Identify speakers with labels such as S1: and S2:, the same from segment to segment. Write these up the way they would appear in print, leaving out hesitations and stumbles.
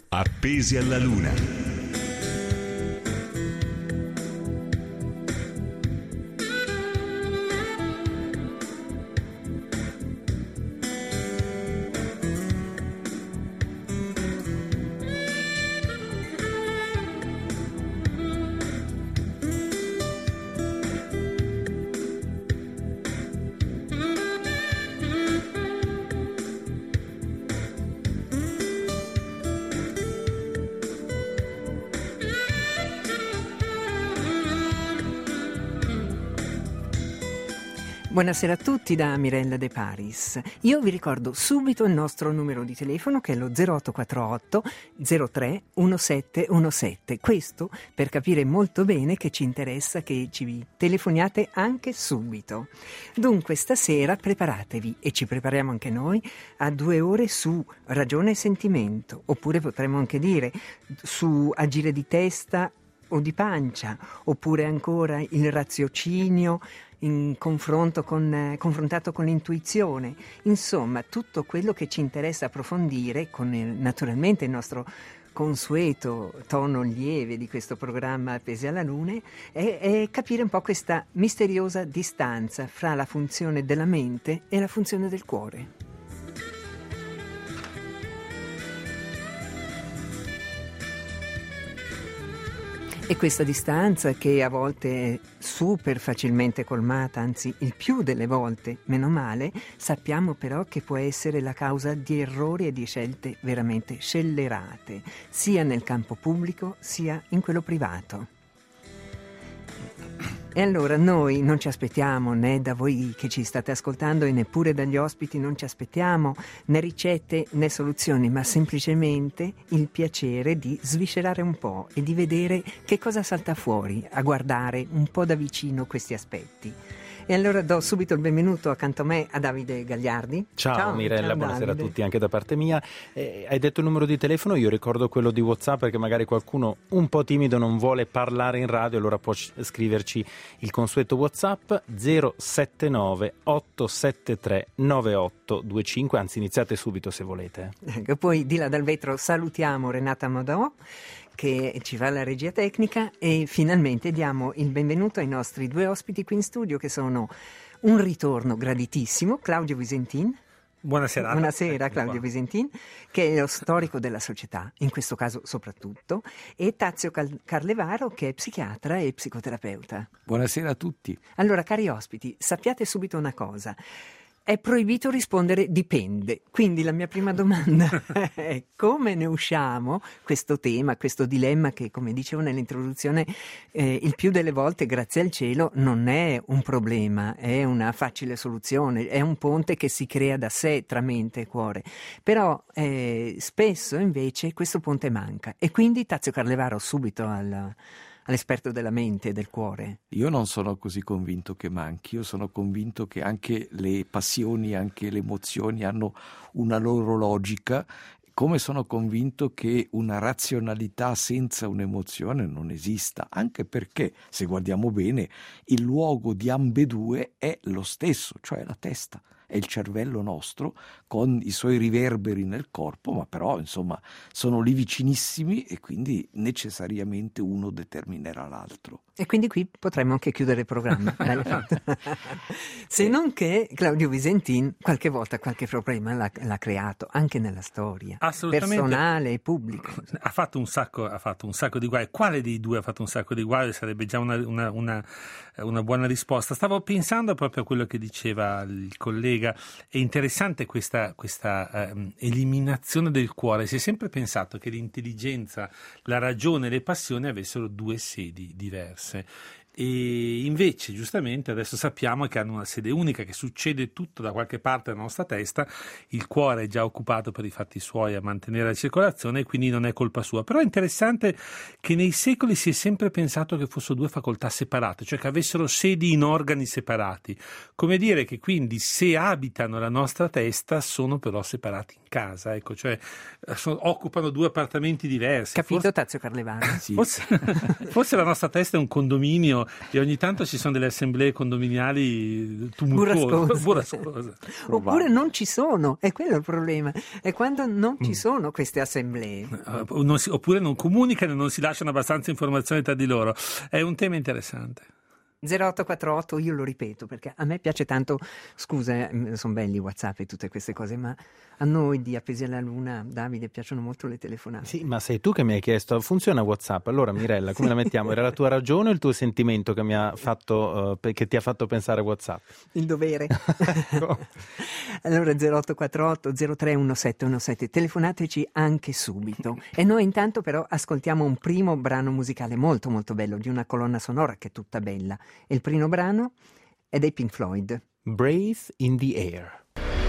S1: Appesi alla luna.
S2: Buonasera a tutti da Mirella De Paris. Io vi ricordo subito il nostro numero di telefono che è lo 0848 03 1717. Questo per capire molto bene che ci interessa che ci telefoniate anche subito. Dunque stasera preparatevi, e ci prepariamo anche noi, a 2 ore su ragione e sentimento, oppure potremmo anche dire su agire di testa o di pancia, oppure ancora il raziocinio in confrontato con l'intuizione. Insomma, tutto quello che ci interessa approfondire con naturalmente il nostro consueto tono lieve di questo programma Appesi alla Luna è capire un po' questa misteriosa distanza fra la funzione della mente e la funzione del cuore. E questa distanza, che a volte è super facilmente colmata, anzi il più delle volte, meno male, sappiamo però che può essere la causa di errori e di scelte veramente scellerate, sia nel campo pubblico sia in quello privato. E allora noi non ci aspettiamo, né da voi che ci state ascoltando e neppure dagli ospiti non ci aspettiamo né ricette né soluzioni, ma semplicemente il piacere di sviscerare un po' e di vedere che cosa salta fuori a guardare un po' da vicino questi aspetti. E allora do subito il benvenuto accanto a me a Davide Gagliardi.
S3: Ciao Mirella,
S2: ciao
S3: buonasera
S2: Davide.
S3: A tutti anche da parte mia. Hai detto il numero di telefono, io ricordo quello di WhatsApp perché magari qualcuno un po' timido non vuole parlare in radio, allora può scriverci il consueto WhatsApp 079 873 9825, anzi iniziate subito se volete.
S2: Ecco, poi di là dal vetro salutiamo Renata Modò che ci fa la regia tecnica e finalmente diamo il benvenuto ai nostri 2 ospiti qui in studio, che sono un ritorno graditissimo, Claudio Visentin.
S4: Buonasera.
S2: Buonasera Claudio Visentin, che è lo storico della società, in questo caso soprattutto, e Tazio Carlevaro, che è psichiatra e psicoterapeuta.
S5: Buonasera a tutti.
S2: Allora, cari ospiti, sappiate subito una cosa. È proibito rispondere dipende, quindi la mia prima domanda è come ne usciamo questo tema, questo dilemma che, come dicevo nell'introduzione, il più delle volte, grazie al cielo, non è un problema, è una facile soluzione, è un ponte che si crea da sé tra mente e cuore, però spesso invece questo ponte manca e quindi Tazio Carlevaro subito all'esperto della mente e del cuore.
S5: Io non sono così convinto che manchi, io sono convinto che anche le passioni, anche le emozioni hanno una loro logica, come sono convinto che una razionalità senza un'emozione non esista, anche perché, se guardiamo bene, il luogo di ambedue è lo stesso, cioè la testa. È il cervello nostro con i suoi riverberi nel corpo, ma però insomma sono lì vicinissimi e quindi necessariamente uno determinerà l'altro.
S2: E quindi qui potremmo anche chiudere il programma. Se non che Claudio Visentin qualche volta qualche problema l'ha creato anche nella storia personale e pubblica.
S4: Ha fatto un sacco di guai. Quale dei due ha fatto un sacco di guai? Sarebbe già una buona risposta. Stavo pensando proprio a quello che diceva il collega. È interessante questa eliminazione del cuore. Si è sempre pensato che l'intelligenza, la ragione e le passioni avessero 2 sedi diverse. E invece giustamente adesso sappiamo che hanno una sede unica, che succede tutto da qualche parte della nostra testa, il cuore è già occupato per i fatti suoi a mantenere la circolazione e quindi non è colpa sua. Però è interessante che nei secoli si è sempre pensato che fossero 2 facoltà separate, cioè che avessero sedi in organi separati, come dire che quindi se abitano la nostra testa sono però separati in casa, ecco, cioè occupano 2 appartamenti diversi.
S2: Capito, Tazio Carlevaro?
S5: Sì.
S4: Forse la nostra testa è un condominio e ogni tanto ci sono delle assemblee condominiali burrascose.
S2: Oppure non ci sono, è quello il problema, è quando non ci sono queste assemblee.
S4: Oppure non comunicano e non si lasciano abbastanza informazioni tra di loro. È un tema interessante.
S2: 0848, io lo ripeto perché a me piace tanto, scusa, sono belli WhatsApp e tutte queste cose, ma a noi di Appesi alla Luna, Davide, piacciono molto le telefonate.
S3: Sì, ma sei tu che mi hai chiesto, funziona WhatsApp? Allora Mirella, come la mettiamo? Era la tua ragione o il tuo sentimento che mi ha fatto, che ti ha fatto pensare a WhatsApp?
S2: Il dovere. Allora 0848 031717, telefonateci anche subito. E noi intanto però ascoltiamo un primo brano musicale molto molto bello, di una colonna sonora che è tutta bella. E il primo brano è dei Pink Floyd.
S3: Breathe in the Air.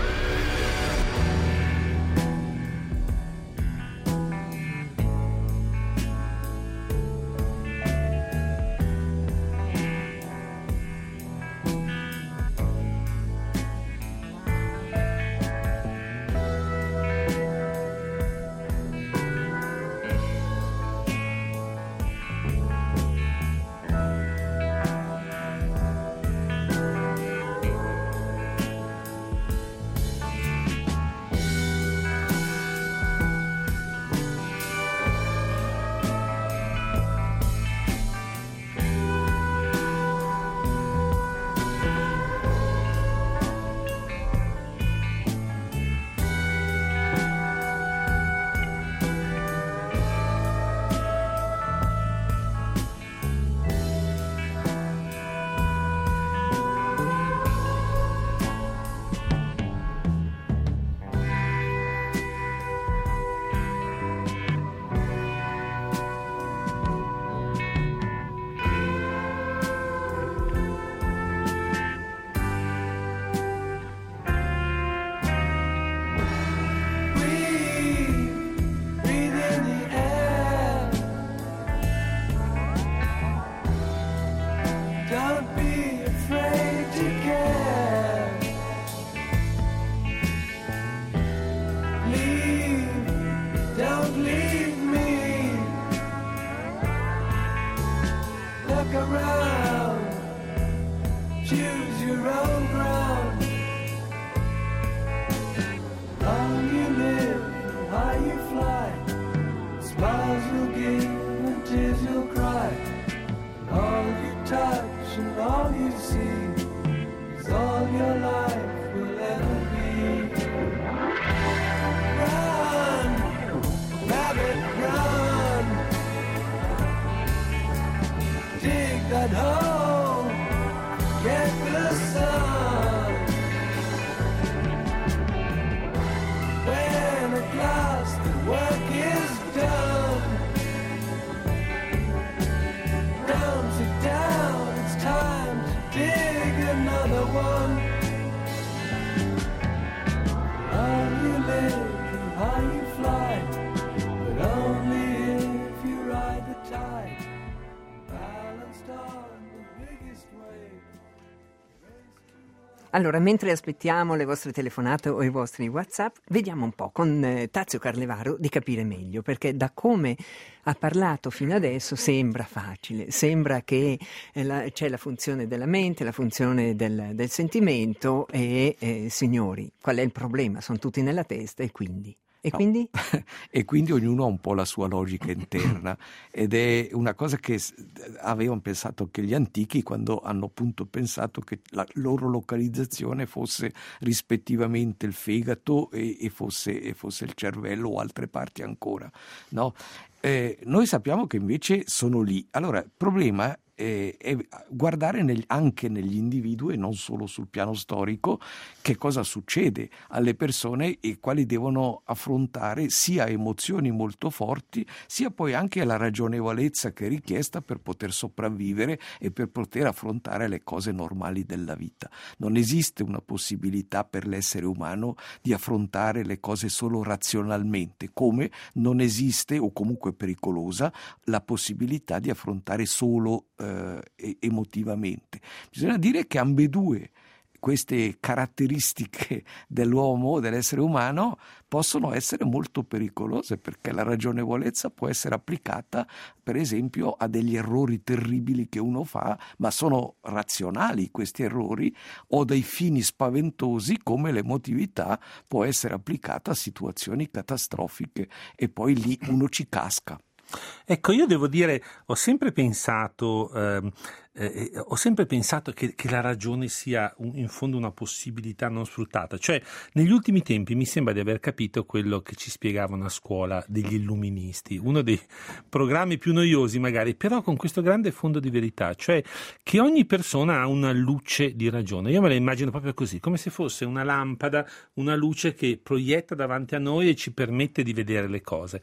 S2: Allora, mentre aspettiamo le vostre telefonate o i vostri WhatsApp, vediamo un po' con Tazio Carlevaro di capire meglio, perché da come ha parlato fino adesso sembra facile, sembra che c'è la funzione della mente, la funzione del sentimento e signori, qual è il problema? Sono tutti nella testa e quindi... E quindi?
S5: No. E quindi ognuno ha un po' la sua logica interna ed è una cosa che avevano pensato anche gli antichi quando hanno appunto pensato che la loro localizzazione fosse rispettivamente il fegato e fosse il cervello o altre parti ancora, no? Noi sappiamo che invece sono lì. Allora il problema è guardare anche negli individui e non solo sul piano storico che cosa succede alle persone e quali devono affrontare sia emozioni molto forti sia poi anche la ragionevolezza che è richiesta per poter sopravvivere e per poter affrontare le cose normali della vita. Non esiste una possibilità per l'essere umano di affrontare le cose solo razionalmente, come non esiste o comunque pericolosa la possibilità di affrontare solo emotivamente. Bisogna dire che ambedue queste caratteristiche dell'uomo, dell'essere umano, possono essere molto pericolose, perché la ragionevolezza può essere applicata, per esempio, a degli errori terribili che uno fa, ma sono razionali questi errori, o dei fini spaventosi, come l'emotività può essere applicata a situazioni catastrofiche, e poi lì uno ci casca.
S4: Ecco, io devo dire, ho sempre pensato che la ragione sia in fondo una possibilità non sfruttata. Cioè, negli ultimi tempi mi sembra di aver capito quello che ci spiegavano a scuola degli illuministi, uno dei programmi più noiosi magari, però con questo grande fondo di verità, cioè che ogni persona ha una luce di ragione. Io me la immagino proprio così, come se fosse una lampada, una luce che proietta davanti a noi e ci permette di vedere le cose.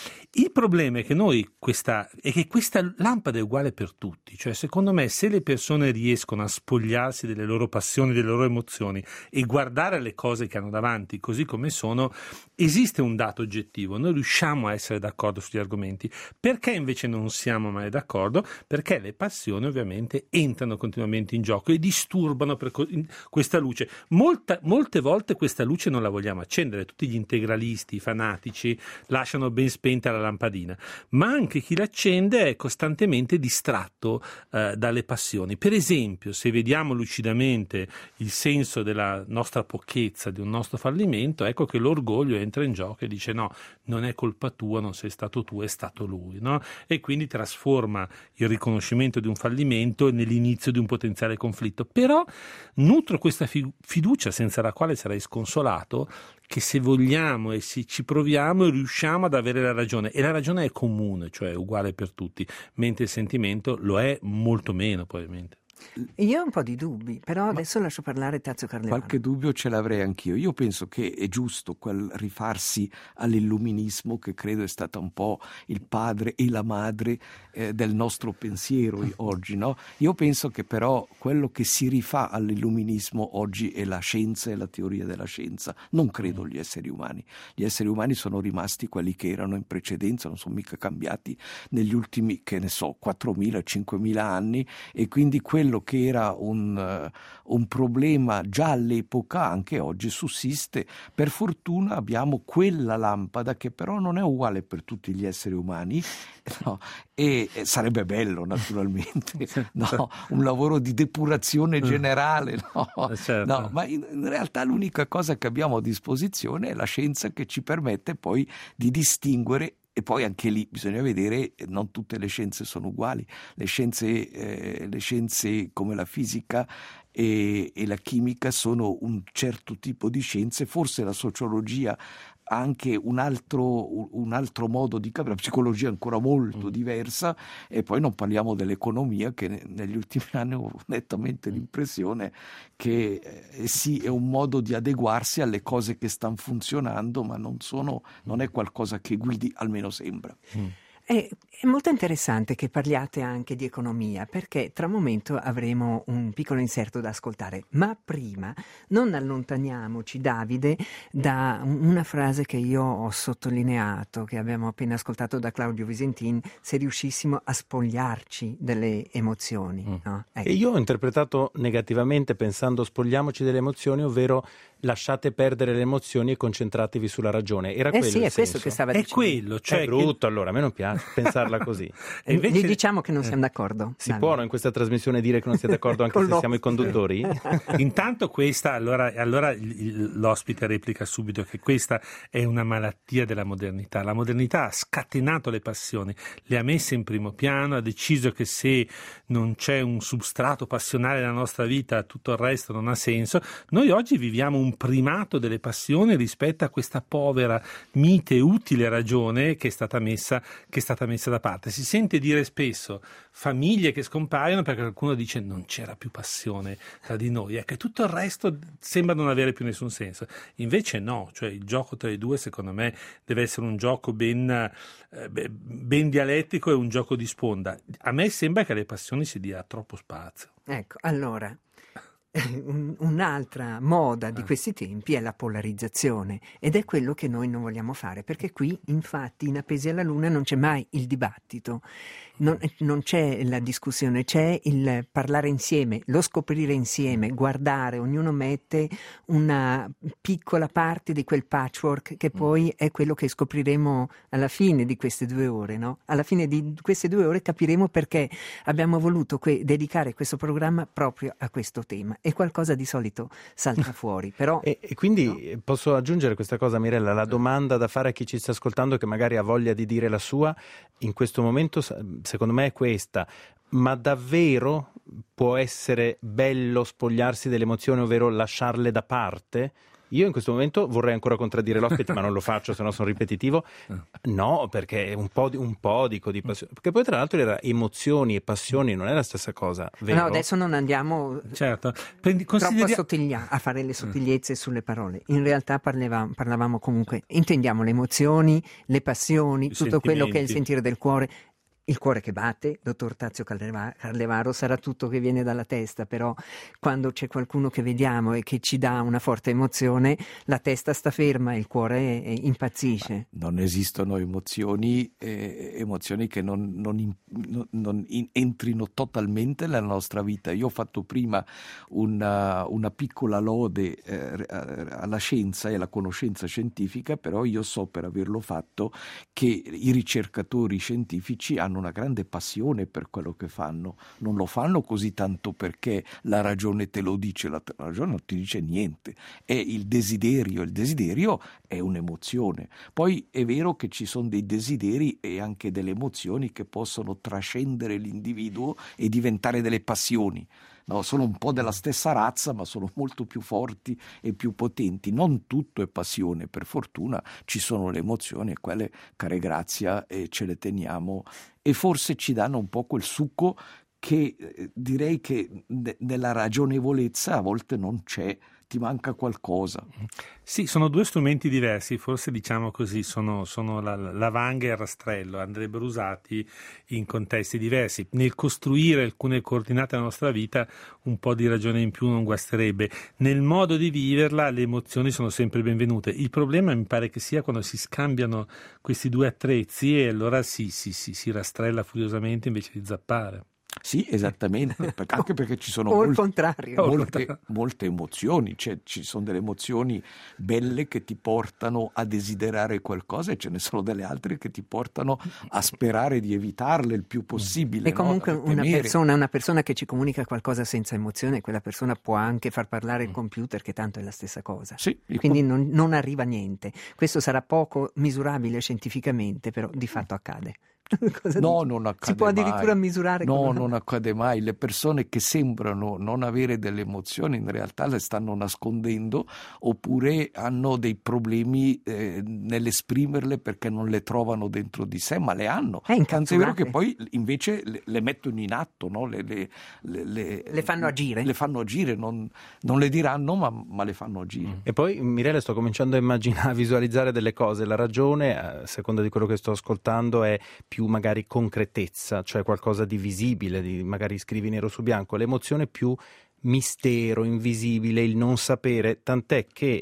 S4: Il problema è che questa lampada è uguale per tutti, cioè secondo me se le persone riescono a spogliarsi delle loro passioni, delle loro emozioni e guardare le cose che hanno davanti così come sono, esiste un dato oggettivo, noi riusciamo a essere d'accordo sugli argomenti. Perché invece non siamo mai d'accordo? Perché le passioni ovviamente entrano continuamente in gioco e disturbano questa luce. Molte volte questa luce non la vogliamo accendere, tutti gli integralisti, i fanatici lasciano ben spenta la lampadina, ma anche chi l'accende è costantemente distratto dalle passioni. Per esempio, se vediamo lucidamente il senso della nostra pochezza, di un nostro fallimento, ecco che l'orgoglio entra in gioco e dice no, non è colpa tua, non sei stato tu, è stato lui, no? E quindi trasforma il riconoscimento di un fallimento nell'inizio di un potenziale conflitto. Però nutro questa fiducia senza la quale sarei sconsolato, che se vogliamo e se ci proviamo riusciamo ad avere la ragione, e la ragione è comune, cioè uguale per tutti, mentre il sentimento lo è molto meno probabilmente.
S2: Io ho un po' di dubbi, però adesso lascio parlare Tazio Carlevano.
S5: Qualche dubbio ce l'avrei anch'io. Io penso che è giusto quel rifarsi all'illuminismo, che credo è stata un po' il padre e la madre del nostro pensiero oggi, no? Io penso che però quello che si rifà all'illuminismo oggi è la scienza e la teoria della scienza. Non credo gli esseri umani. Gli esseri umani sono rimasti quelli che erano in precedenza, non sono mica cambiati negli ultimi, 4.000, 5.000 anni, e quindi quello che era un problema già all'epoca anche oggi sussiste. Per fortuna abbiamo quella lampada che però non è uguale per tutti gli esseri umani, no? E sarebbe bello naturalmente, no? Un lavoro di depurazione generale, no?
S4: Certo.
S5: No, ma in realtà l'unica cosa che abbiamo a disposizione è la scienza, che ci permette poi di distinguere. E poi anche lì bisogna vedere, non tutte le scienze sono uguali. Le scienze come la fisica e la chimica sono un certo tipo di scienze, forse la sociologia ha anche un altro modo di capire, la psicologia è ancora molto diversa, e poi non parliamo dell'economia, che negli ultimi anni ho nettamente l'impressione che sì, è un modo di adeguarsi alle cose che stanno funzionando, ma non è qualcosa che guidi, almeno sembra.
S2: È molto interessante che parliate anche di economia, perché tra un momento avremo un piccolo inserto da ascoltare, ma prima non allontaniamoci, Davide, da una frase che io ho sottolineato, che abbiamo appena ascoltato da Claudio Visentin: se riuscissimo a spogliarci delle emozioni. No? Ecco.
S3: E io ho interpretato negativamente, pensando spogliamoci delle emozioni, ovvero lasciate perdere le emozioni e concentratevi sulla ragione. Era quello
S2: sì,
S3: il
S2: è questo
S3: senso.
S2: che stava
S4: È
S2: dicendo.
S4: quello, cioè
S3: È brutto, allora a me non piace pensarla così.
S4: E invece
S2: Gli diciamo che non siamo d'accordo.
S3: Si può in questa trasmissione dire che non siete d'accordo anche
S2: Con
S3: se siamo i conduttori?
S4: Intanto questa, allora l'ospite replica subito che questa è una malattia della modernità. La modernità ha scatenato le passioni, le ha messe in primo piano, ha deciso che se non c'è un substrato passionale nella nostra vita tutto il resto non ha senso. Noi oggi viviamo un primato delle passioni rispetto a questa povera, mite e utile ragione che è stata messa da parte. Si sente dire spesso famiglie che scompaiono perché qualcuno dice non c'era più passione tra di noi, è che tutto il resto sembra non avere più nessun senso. Invece no, cioè il gioco tra i due secondo me deve essere un gioco ben dialettico e un gioco di sponda. A me sembra che alle passioni si dia troppo spazio.
S2: Ecco, allora, Un'altra moda di questi tempi è la polarizzazione, ed è quello che noi non vogliamo fare, perché qui infatti in Appesi alla Luna non c'è mai il dibattito, non c'è la discussione, c'è il parlare insieme, lo scoprire insieme, guardare, ognuno mette una piccola parte di quel patchwork che poi è quello che scopriremo alla fine di queste 2 ore, no? Alla fine di queste 2 ore capiremo perché abbiamo voluto dedicare questo programma proprio a questo tema, e qualcosa di solito salta fuori. Però,
S3: e quindi posso aggiungere questa cosa, Mirella, la domanda da fare a chi ci sta ascoltando che magari ha voglia di dire la sua in questo momento, secondo me è questa: ma davvero può essere bello spogliarsi delle emozioni, ovvero lasciarle da parte? Io in questo momento vorrei ancora contraddire l'ospite, ma non lo faccio, se no sono ripetitivo. No, perché un po' dico di passione. Perché poi tra l'altro era emozioni e passioni, non è la stessa cosa, vero?
S2: no, adesso non andiamo
S4: Certo.
S2: troppo a fare le sottigliezze sulle parole. In realtà parlavamo comunque, intendiamo le emozioni, le passioni, tutto quello che è il sentire del cuore. Il cuore che batte, dottor Tazio Carlevaro, sarà tutto che viene dalla testa, però quando c'è qualcuno che vediamo e che ci dà una forte emozione, la testa sta ferma e il cuore impazzisce.
S5: Ma non esistono emozioni che non entrino totalmente nella nostra vita. Io ho fatto prima una piccola lode alla scienza e alla conoscenza scientifica, però io so, per averlo fatto, che i ricercatori scientifici hanno una grande passione per quello che fanno, non lo fanno così tanto perché la ragione te lo dice, la ragione non ti dice niente, è il desiderio è un'emozione. Poi è vero che ci sono dei desideri e anche delle emozioni che possono trascendere l'individuo e diventare delle passioni. No, sono un po' della stessa razza, ma sono molto più forti e più potenti. Non tutto è passione, per fortuna ci sono le emozioni, e quelle, care Grazia, ce le teniamo, e forse ci danno un po' quel succo che direi che nella ragionevolezza a volte non c'è, ti manca qualcosa.
S4: Sì, sono 2 strumenti diversi, forse diciamo così, sono la vanga e il rastrello, andrebbero usati in contesti diversi. Nel costruire alcune coordinate della nostra vita un po' di ragione in più non guasterebbe. Nel modo di viverla le emozioni sono sempre benvenute. Il problema mi pare che sia quando si scambiano questi 2 attrezzi e allora si rastrella furiosamente invece di zappare.
S5: Sì, esattamente, anche perché ci sono
S2: o il contrario.
S5: molte emozioni, cioè, ci sono delle emozioni belle che ti portano a desiderare qualcosa, e ce ne sono delle altre che ti portano a sperare di evitarle il più possibile.
S2: E comunque una persona che ci comunica qualcosa senza emozione, quella persona può anche far parlare il computer, che tanto è la stessa cosa.
S5: Sì,
S2: quindi non arriva niente. Questo sarà poco misurabile scientificamente, però di fatto accade.
S5: No, non accade
S2: si può addirittura
S5: mai.
S2: misurare.
S5: No, non accade mai. Le persone che sembrano non avere delle emozioni in realtà le stanno nascondendo, oppure hanno dei problemi nell'esprimerle perché non le trovano dentro di sé, ma le hanno. Tanto è vero che poi invece le mettono in atto, no? Le
S2: fanno agire.
S5: Le fanno agire, non le diranno, ma le fanno agire.
S3: E poi, Mirella, sto cominciando a immaginare, a visualizzare delle cose. La ragione, a seconda di quello che sto ascoltando, è più magari concretezza, cioè qualcosa di visibile, magari scrivi nero su bianco. L'emozione più mistero, invisibile, il non sapere, tant'è che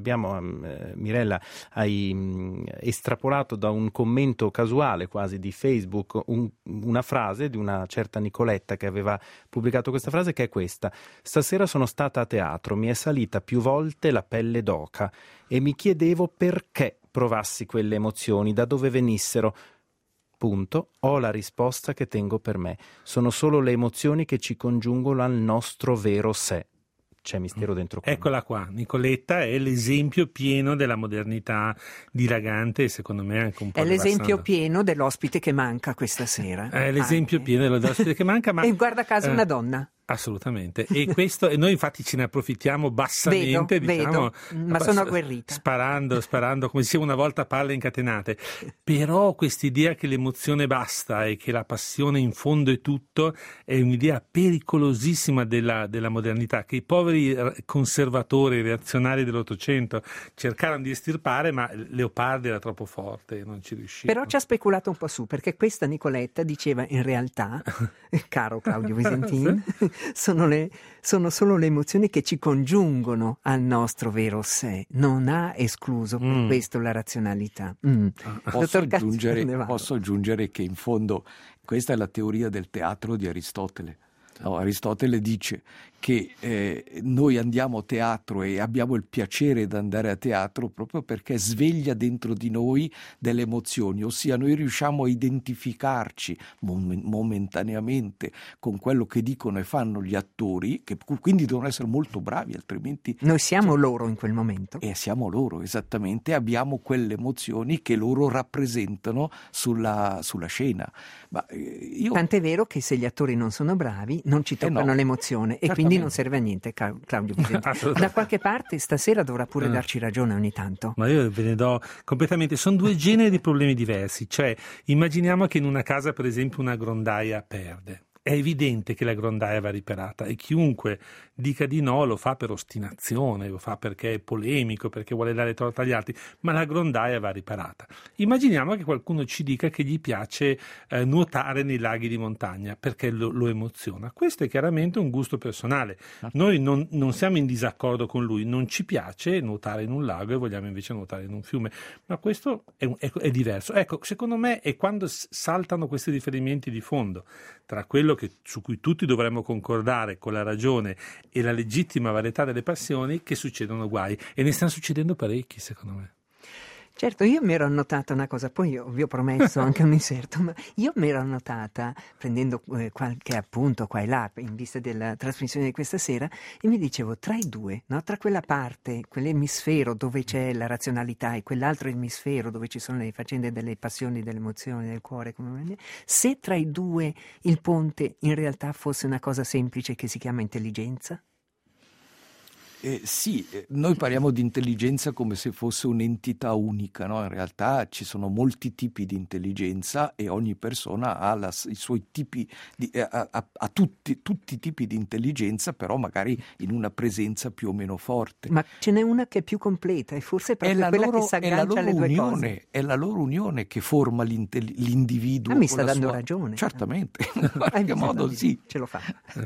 S3: Mirella, hai estrapolato da un commento casuale quasi di Facebook una frase di una certa Nicoletta che aveva pubblicato questa frase, che è questa: stasera sono stata a teatro, mi è salita più volte la pelle d'oca e mi chiedevo perché provassi quelle emozioni, da dove venissero. Punto. Ho la risposta che tengo per me. Sono solo le emozioni che ci congiungono al nostro vero sé. C'è mistero dentro qua.
S4: Eccola qua, Nicoletta è l'esempio pieno della modernità dilagante, e secondo me anche un po'
S2: è l'esempio pieno dell'ospite che manca questa sera.
S4: È l'esempio pieno dell'ospite che manca, ma
S2: e guarda caso una donna.
S4: Assolutamente, e noi infatti ce ne approfittiamo bassamente,
S2: vedo, ma sono agguerrita,
S4: sparando come si una volta palle incatenate. Però quest'idea che l'emozione basta e che la passione in fondo è tutto è un'idea pericolosissima della modernità, che i poveri conservatori reazionari dell'Ottocento cercarono di estirpare, ma Leopardi era troppo forte e non ci riusciva.
S2: Però ci ha speculato un po' su, perché questa Nicoletta diceva in realtà, caro Claudio Visentin, sono solo le emozioni che ci congiungono al nostro vero sé, non ha escluso per questo la razionalità.
S5: Posso aggiungere che in fondo questa è la teoria del teatro di Aristotele. No, Aristotele dice che noi andiamo a teatro e abbiamo il piacere di andare a teatro proprio perché sveglia dentro di noi delle emozioni, ossia noi riusciamo a identificarci momentaneamente con quello che dicono e fanno gli attori, che quindi devono essere molto bravi, altrimenti...
S2: Noi siamo loro in quel momento.
S5: E siamo loro, esattamente, abbiamo quelle emozioni che loro rappresentano sulla scena.
S2: Tant'è vero che se gli attori non sono bravi non ci toccano l'emozione e quindi non serve a niente, Claudio Bisenti. Da qualche parte stasera dovrà pure darci ragione ogni tanto.
S4: Ma io ve ne do completamente. Sono due generi di problemi diversi. Cioè, immaginiamo che in una casa, per esempio, una grondaia perde. È evidente che la grondaia va riparata e chiunque dica di no lo fa per ostinazione, lo fa perché è polemico, perché vuole dare torto agli altri, ma la grondaia va riparata. Immaginiamo che qualcuno ci dica che gli piace nuotare nei laghi di montagna perché lo emoziona. Questo è chiaramente un gusto personale. Noi non siamo in disaccordo con lui, non ci piace nuotare in un lago e vogliamo invece nuotare in un fiume, ma questo è diverso. Ecco, secondo me è quando saltano questi riferimenti di fondo tra quello su cui tutti dovremmo concordare con la ragione e la legittima varietà delle passioni che succedono guai, e ne stanno succedendo parecchi, secondo me.
S2: Certo, io mi ero annotata una cosa, poi io vi ho promesso anche un inserto, ma io mi ero annotata, prendendo qualche appunto qua e là in vista della trasmissione di questa sera, e mi dicevo tra i due, no? Tra quella parte, quell'emisfero dove c'è la razionalità e quell'altro emisfero dove ci sono le faccende delle passioni, delle emozioni, del cuore, se tra i due il ponte in realtà fosse una cosa semplice che si chiama intelligenza?
S5: Sì, noi parliamo di intelligenza come se fosse un'entità unica, no? In realtà ci sono molti tipi di intelligenza e ogni persona ha i suoi tipi, ha tutti i tipi di intelligenza, però magari in una presenza più o meno forte.
S2: Ma ce n'è una che è più completa e forse è proprio quella che si aggancia alle due cose.
S5: È la loro unione che forma l'individuo.
S2: Mi sta dando ragione.
S5: Certamente, in qualche modo sì.
S2: Ce lo fa.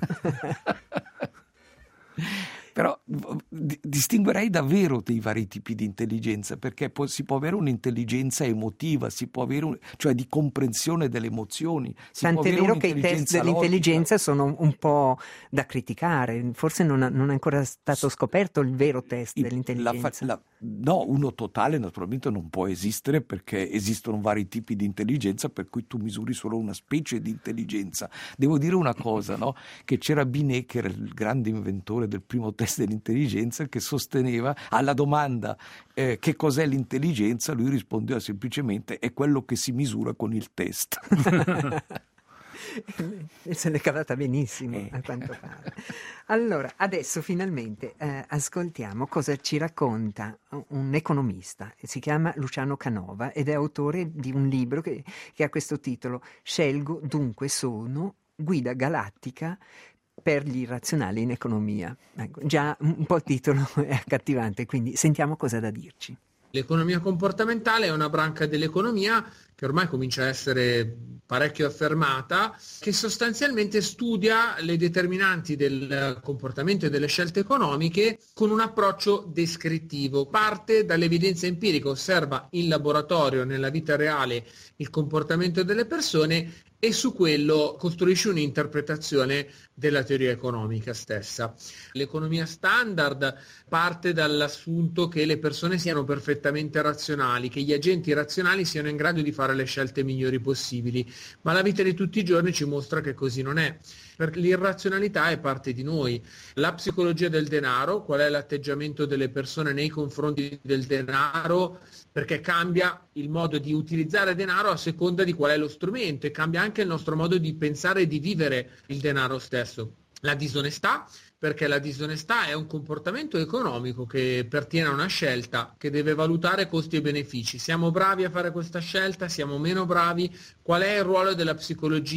S5: Però distinguerei davvero dei vari tipi di intelligenza, perché si può avere un'intelligenza emotiva, si può avere cioè di comprensione delle emozioni.
S2: Tant'è vero che i test dell'intelligenza sono un po' da criticare, forse non è ancora stato scoperto il vero test dell'intelligenza.
S5: No, uno totale naturalmente non può esistere, perché esistono vari tipi di intelligenza per cui tu misuri solo una specie di intelligenza. Devo dire una cosa, no? Che c'era Binet, che era il grande inventore del primo test dell'intelligenza, che sosteneva alla domanda che cos'è l'intelligenza, lui rispondeva semplicemente è quello che si misura con il test.
S2: E se l'è cavata benissimo, a quanto pare. Allora, adesso finalmente ascoltiamo cosa ci racconta un economista, si chiama Luciano Canova ed è autore di un libro che ha questo titolo: Scelgo, dunque sono, guida galattica per gli irrazionali in economia. Ecco, già un po' il titolo è accattivante, quindi sentiamo cosa ha da dirci.
S6: L'economia comportamentale è una branca dell'economia che ormai comincia a essere parecchio affermata, che sostanzialmente studia le determinanti del comportamento e delle scelte economiche con un approccio descrittivo. Parte dall'evidenza empirica, osserva in laboratorio, nella vita reale, il comportamento delle persone e su quello costruisce un'interpretazione della teoria economica stessa. L'economia standard parte dall'assunto che le persone siano perfettamente razionali, che gli agenti razionali siano in grado di fare le scelte migliori possibili, ma la vita di tutti i giorni ci mostra che così non è, perché l'irrazionalità è parte di noi. La psicologia del denaro, qual è l'atteggiamento delle persone nei confronti del denaro, perché cambia il modo di utilizzare denaro a seconda di qual è lo strumento e cambia anche il nostro modo di pensare e di vivere il denaro stesso. La disonestà, perché la disonestà è un comportamento economico che pertiene a una scelta che deve valutare costi e benefici. Siamo bravi a fare questa scelta? Siamo meno bravi? Qual è il ruolo della psicologia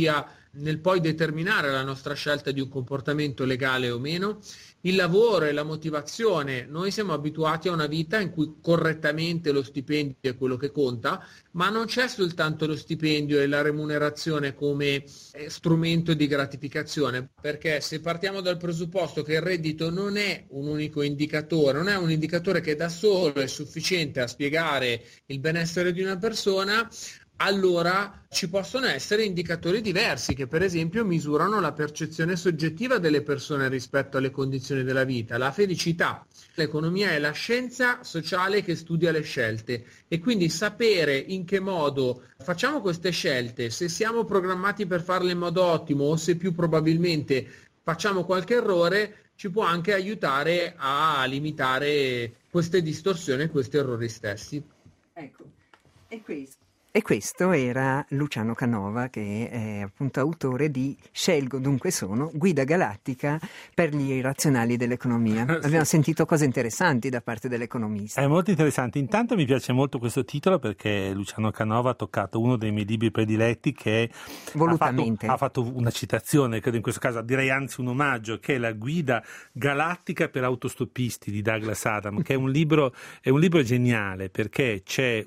S6: nel poi determinare la nostra scelta di un comportamento legale o meno. Il lavoro e la motivazione, noi siamo abituati a una vita in cui correttamente lo stipendio è quello che conta, ma non c'è soltanto lo stipendio e la remunerazione come strumento di gratificazione, perché se partiamo dal presupposto che il reddito non è un unico indicatore, non è un indicatore che da solo è sufficiente a spiegare il benessere di una persona, allora ci possono essere indicatori diversi che per esempio misurano la percezione soggettiva delle persone rispetto alle condizioni della vita, la felicità. L'economia è la scienza sociale che studia le scelte e quindi sapere in che modo facciamo queste scelte, se siamo programmati per farle in modo ottimo o se più probabilmente facciamo qualche errore, ci può anche aiutare a limitare queste distorsioni e questi errori stessi.
S2: Ecco, è questo. E questo era Luciano Canova, che è appunto autore di Scelgo dunque sono, guida galattica per gli irrazionali dell'economia. Abbiamo sentito cose interessanti da parte dell'economista.
S4: È molto interessante. Intanto mi piace molto questo titolo perché Luciano Canova ha toccato uno dei miei libri prediletti che
S2: volutamente
S4: ha fatto una citazione, credo in questo caso direi anzi un omaggio, che è La guida galattica per autostoppisti di Douglas Adams, che è un libro geniale perché c'è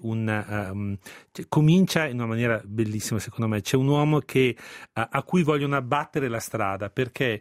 S4: comincia in una maniera bellissima secondo me. C'è un uomo a cui vogliono abbattere la strada perché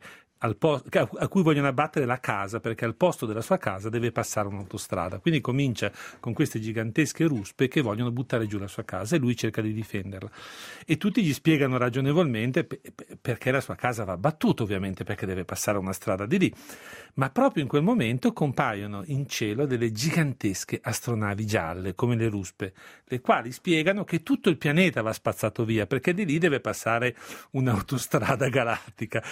S4: a cui vogliono abbattere la casa perché al posto della sua casa deve passare un'autostrada. Quindi comincia con queste gigantesche ruspe che vogliono buttare giù la sua casa e lui cerca di difenderla. E tutti gli spiegano ragionevolmente perché la sua casa va abbattuta, ovviamente perché deve passare una strada di lì. Ma proprio in quel momento compaiono in cielo delle gigantesche astronavi gialle come le ruspe, le quali spiegano che tutto il pianeta va spazzato via perché di lì deve passare un'autostrada galattica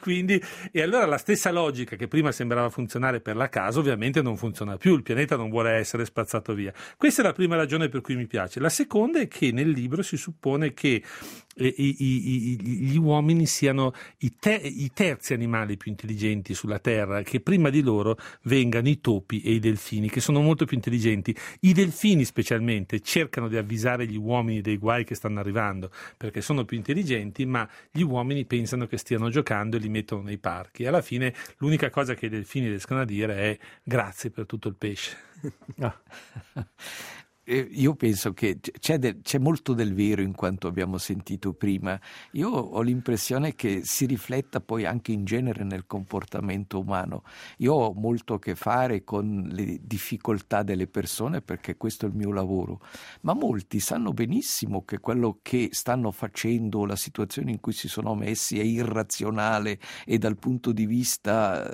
S4: e allora la stessa logica che prima sembrava funzionare per la casa ovviamente non funziona più, il pianeta non vuole essere spazzato via. Questa è la prima ragione per cui mi piace. La seconda è che nel libro si suppone che gli uomini siano i terzi animali più intelligenti sulla Terra, che prima di loro vengano i topi e i delfini, che sono molto più intelligenti. I delfini specialmente cercano di avvisare gli uomini dei guai che stanno arrivando perché sono più intelligenti, ma gli uomini pensano che stiano giocando e li mettono nei parchi. Alla fine l'unica cosa che i delfini riescono a dire è grazie per tutto il pesce.
S5: Io penso che c'è molto del vero in quanto abbiamo sentito prima. Io ho l'impressione che si rifletta poi anche in genere nel comportamento umano. Io ho molto a che fare con le difficoltà delle persone perché questo è il mio lavoro, ma molti sanno benissimo che quello che stanno facendo, la situazione in cui si sono messi è irrazionale e dal punto di vista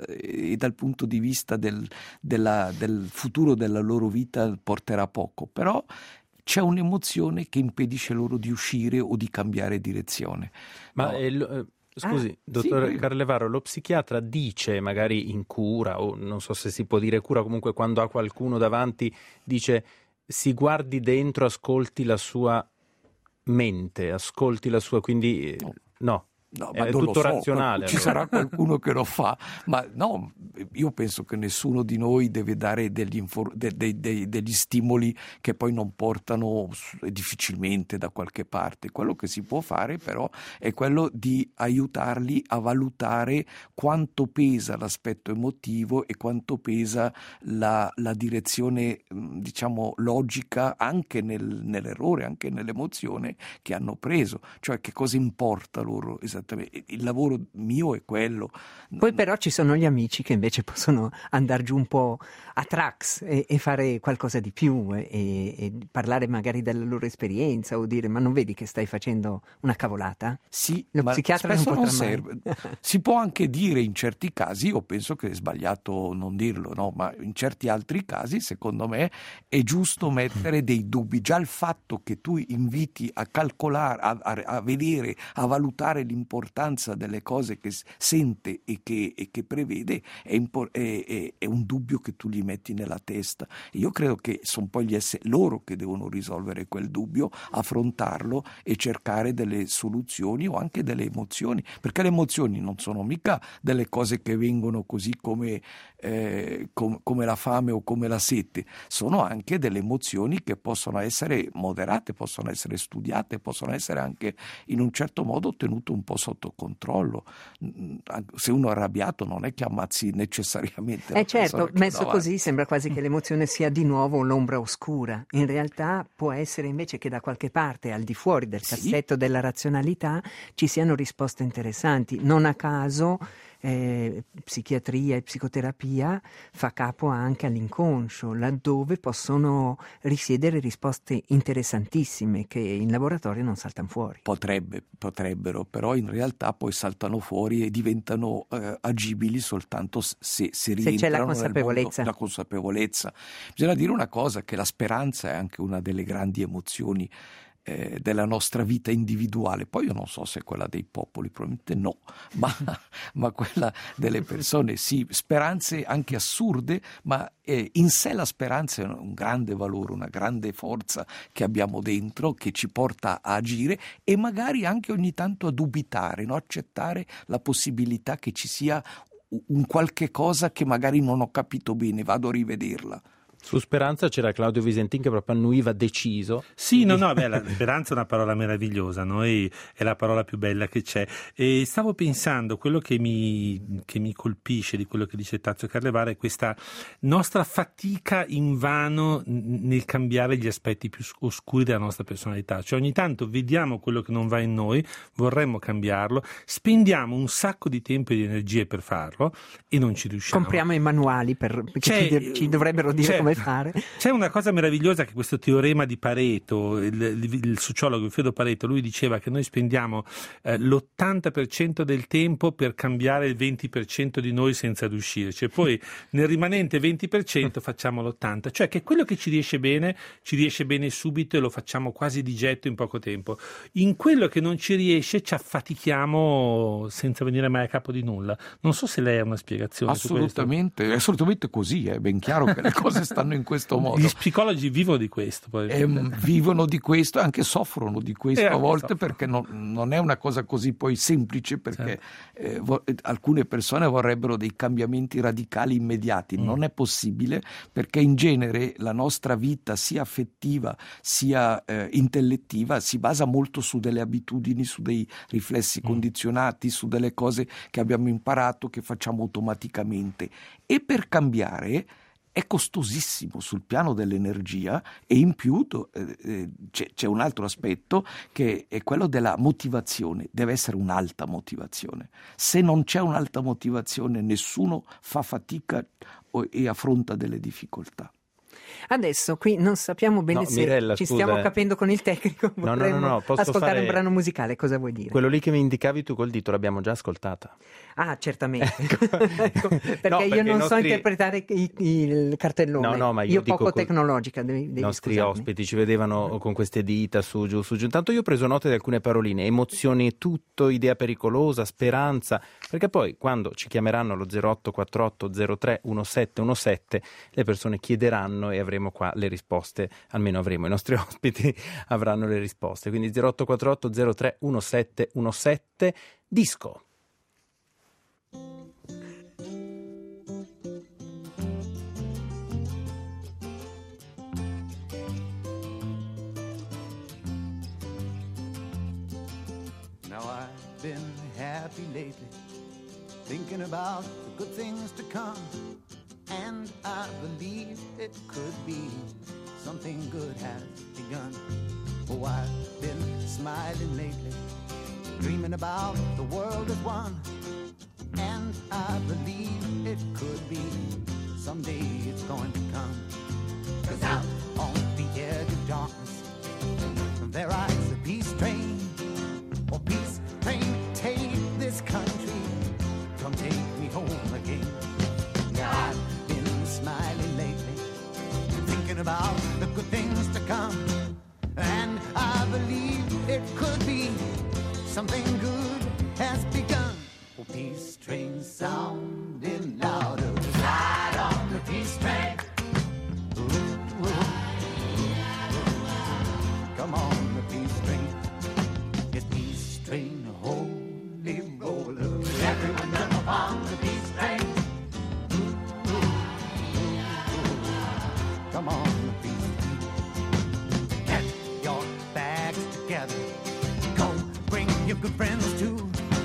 S5: del futuro della loro vita porterà poco. Però c'è un'emozione che impedisce loro di uscire o di cambiare direzione.
S3: Ma scusi, dottor
S5: sì,
S3: Carlevaro, lo psichiatra dice, magari in cura, o non so se si può dire cura, comunque quando ha qualcuno davanti, dice si guardi dentro, ascolti la sua mente, ascolti la sua, quindi no.
S5: No, ma
S3: è
S5: non
S3: tutto
S5: lo so,
S3: razionale.
S5: Ci sarà qualcuno che lo fa, ma no, io penso che nessuno di noi deve dare degli stimoli che poi non portano difficilmente da qualche parte. Quello che si può fare però è quello di aiutarli a valutare quanto pesa l'aspetto emotivo e quanto pesa la direzione, diciamo, logica anche nell'errore, anche nell'emozione che hanno preso, cioè che cosa importa loro esattamente. Il lavoro mio è quello.
S2: Poi però ci sono gli amici che invece possono andare giù un po' a trax e fare qualcosa di più e parlare magari della loro esperienza o dire ma non vedi che stai facendo una cavolata?
S5: Sì,
S2: lo
S5: ma
S2: psichiatra
S5: spesso non
S2: potrà
S5: serve. Si può anche dire in certi casi, io penso che è sbagliato non dirlo, no? Ma in certi altri casi secondo me è giusto mettere dei dubbi. Già il fatto che tu inviti a calcolare, a vedere, a valutare l'importanza delle cose che sente e che prevede è un dubbio che tu gli metti nella testa. Io credo che sono poi gli esseri loro che devono risolvere quel dubbio, affrontarlo e cercare delle soluzioni o anche delle emozioni, perché le emozioni non sono mica delle cose che vengono così come la fame o come la sete, sono anche delle emozioni che possono essere moderate, possono essere studiate, possono essere anche in un certo modo tenute un po' sotto controllo. Se uno è arrabbiato non è che ammazzi necessariamente la
S2: certo, messo
S5: davanti.
S2: così sembra quasi che l'emozione sia di nuovo l'ombra oscura. In realtà può essere invece che da qualche parte, al di fuori del cassetto della razionalità, ci siano risposte interessanti. Non a caso psichiatria e psicoterapia fa capo anche all'inconscio, laddove possono risiedere risposte interessantissime che in laboratorio non saltano fuori.
S5: Potrebbero, però in realtà poi saltano fuori e diventano agibili soltanto se rientrano
S2: c'è la
S5: nel
S2: consapevolezza.
S5: mondo, la consapevolezza. Bisogna dire una cosa, che la speranza è anche una delle grandi emozioni della nostra vita individuale. Poi io non so se quella dei popoli, probabilmente no, ma quella delle persone sì, speranze anche assurde, ma in sé la speranza è un grande valore, una grande forza che abbiamo dentro, che ci porta a agire e magari anche ogni tanto a dubitare, no? Accettare la possibilità che ci sia un qualche cosa che magari non ho capito bene, vado a rivederla.
S3: Su speranza c'era Claudio Visentin che proprio annuiva deciso.
S4: Sì, la speranza è una parola meravigliosa, è la parola più bella che c'è. E stavo pensando, quello che mi colpisce di quello che dice Tazio Carlevara è questa nostra fatica invano nel cambiare gli aspetti più oscuri della nostra personalità. Cioè ogni tanto vediamo quello che non va in noi, vorremmo cambiarlo, spendiamo un sacco di tempo e di energie per farlo e non ci riusciamo.
S2: Compriamo i manuali perché ci dovrebbero dire come fare.
S4: C'è una cosa meravigliosa, che questo teorema di Pareto, il sociologo Vilfredo Pareto, lui diceva che noi spendiamo l'80% del tempo per cambiare il 20% di noi senza riuscirci, e poi nel rimanente 20% facciamo l'80%, cioè che quello che ci riesce bene subito e lo facciamo quasi di getto in poco tempo. In quello che non ci riesce ci affatichiamo senza venire mai a capo di nulla. Non so se lei ha una spiegazione
S5: assolutamente,
S4: su questo.
S5: È assolutamente così, è ben chiaro che le cose stanno in questo modo.
S4: Gli psicologi vivono di questo.
S5: Vivono di questo, anche soffrono di questo a volte, perché non è una cosa così poi semplice, perché alcune persone vorrebbero dei cambiamenti radicali immediati. Non è possibile, perché in genere la nostra vita sia affettiva sia intellettiva si basa molto su delle abitudini, su dei riflessi condizionati, su delle cose che abbiamo imparato, che facciamo automaticamente, e per cambiare è costosissimo sul piano dell'energia, e in più c'è un altro aspetto, che è quello della motivazione. Deve essere un'alta motivazione. Se non c'è un'alta motivazione, nessuno fa fatica e affronta delle difficoltà.
S2: Adesso qui non sappiamo bene se
S3: Mirella,
S2: ci
S3: scusa,
S2: stiamo capendo con il tecnico.
S3: No, posso
S2: ascoltare
S3: fare
S2: un brano musicale, cosa vuoi dire?
S3: Quello lì che mi indicavi tu col dito l'abbiamo già ascoltata.
S2: Ah, certamente. Perché io non so interpretare il cartellone.
S3: No, ma
S2: io
S3: dico
S2: poco tecnologica, devi
S3: i nostri
S2: scusarmi.
S3: ospiti ci vedevano con queste dita su giù. Intanto io ho preso note di alcune paroline: emozioni e tutto, idea pericolosa, speranza, perché poi quando ci chiameranno allo 0848 03 1717 le persone chiederanno e avremo qua le risposte, almeno i nostri ospiti avranno le risposte. Quindi 0848 03 1717. Disco.
S7: Now I've been happy lately, thinking about the good things to come, and I believe it could be something good has begun. Oh, I've been smiling lately, dreaming about the world as one, and I believe it could be someday it's going to come. 'Cause out on the edge of darkness there rides a peace train. Oh, peace train, take this country, come take me home again. Yeah, I've been smiling lately, thinking about the good things to come, and I believe it could be something good has begun. Oh, peace train sounding louder, ride on the peace train. Ooh, ooh. Come on, the peace train. It's peace train, holy roller. Everyone jump on the peace train. Ooh, ooh, ooh. Come on, the peace train. Get your bags together. Go, bring your good friends too.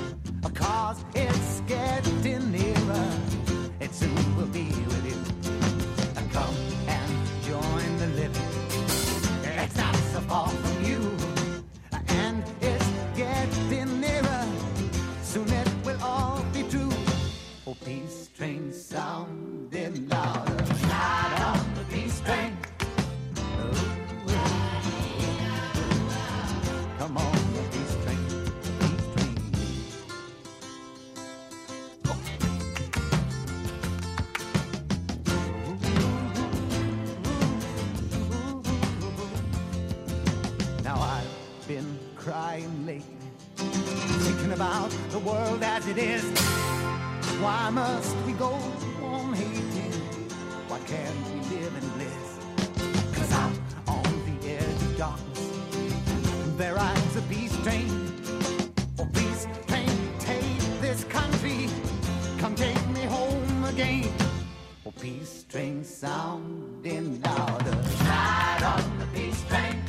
S7: crying lately, thinking about the world as it is. Why must we go on hating? Why can't we live in bliss? 'Cause out on the edge of darkness there rides a peace train. Oh, peace train, take this country, come take me home again. Oh, peace train sounding louder, ride on the peace train.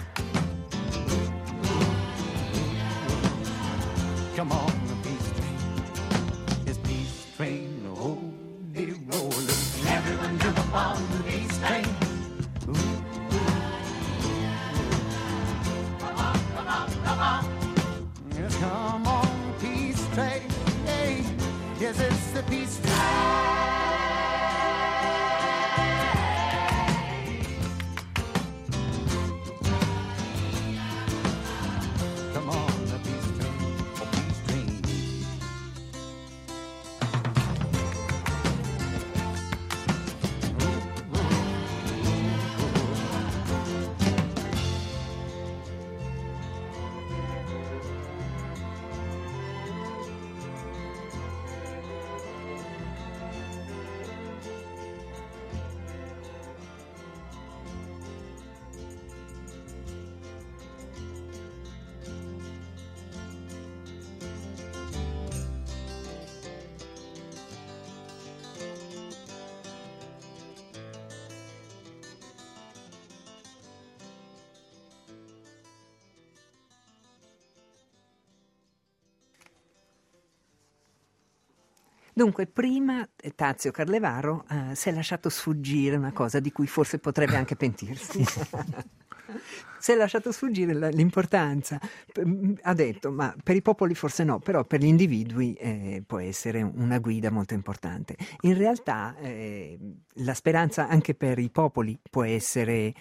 S7: Come on, the peace train, this peace train, the holy roller. Everyone jump up on the peace train. Ooh. Come on, come on, come on. Yes, come on, peace train. Hey, yes, it's the peace train.
S2: Dunque, prima Tazio Carlevaro si è lasciato sfuggire una cosa di cui forse potrebbe anche pentirsi. Si è lasciato sfuggire l'importanza. Ha detto, ma per i popoli forse no, però per gli individui può essere una guida molto importante. In realtà la speranza anche per i popoli può essere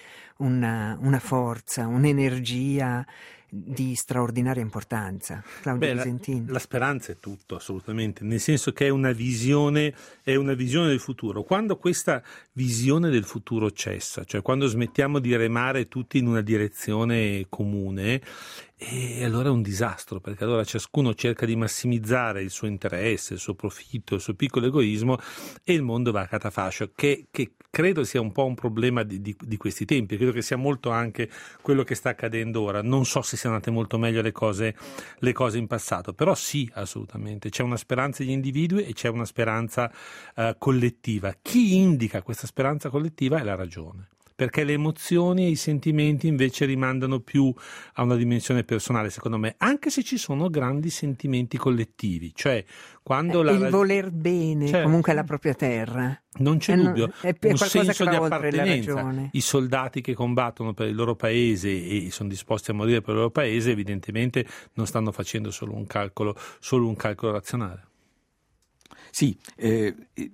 S2: una forza, un'energia di straordinaria importanza. Claudio Visentini.
S4: La speranza è tutto, assolutamente, nel senso che è una visione del futuro. Quando questa visione del futuro cessa, cioè quando smettiamo di remare tutti in una direzione comune, e allora è un disastro, perché allora ciascuno cerca di massimizzare il suo interesse, il suo profitto, il suo piccolo egoismo, e il mondo va a catafascio, che credo sia un po' un problema di questi tempi. Credo che sia molto anche quello che sta accadendo ora. Non so se siano andate molto meglio le cose in passato, però sì, assolutamente c'è una speranza degli individui e c'è una speranza collettiva. Chi indica questa speranza collettiva è la ragione, perché le emozioni e i sentimenti invece rimandano più a una dimensione personale, secondo me, anche se ci sono grandi sentimenti collettivi, cioè quando
S2: il voler bene comunque alla propria terra.
S4: Non c'è dubbio,
S2: è
S4: un senso di appartenenza. I soldati che combattono per il loro paese e sono disposti a morire per il loro paese, evidentemente non stanno facendo solo un calcolo razionale.
S5: Sì, è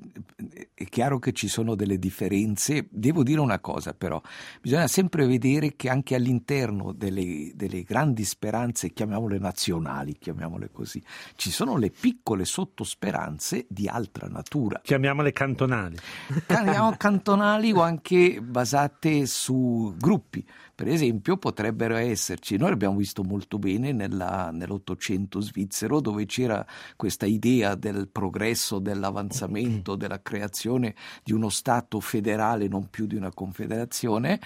S5: chiaro che ci sono delle differenze. Devo dire una cosa però, bisogna sempre vedere che anche all'interno delle grandi speranze, chiamiamole nazionali, chiamiamole così, ci sono le piccole sottosperanze di altra natura.
S4: Chiamiamole cantonali.
S5: Cantonali o anche basate su gruppi. Per esempio potrebbero esserci, noi l'abbiamo visto molto bene nell'Ottocento svizzero, dove c'era questa idea del progresso, dell'avanzamento, della creazione di uno Stato federale, non più di una confederazione,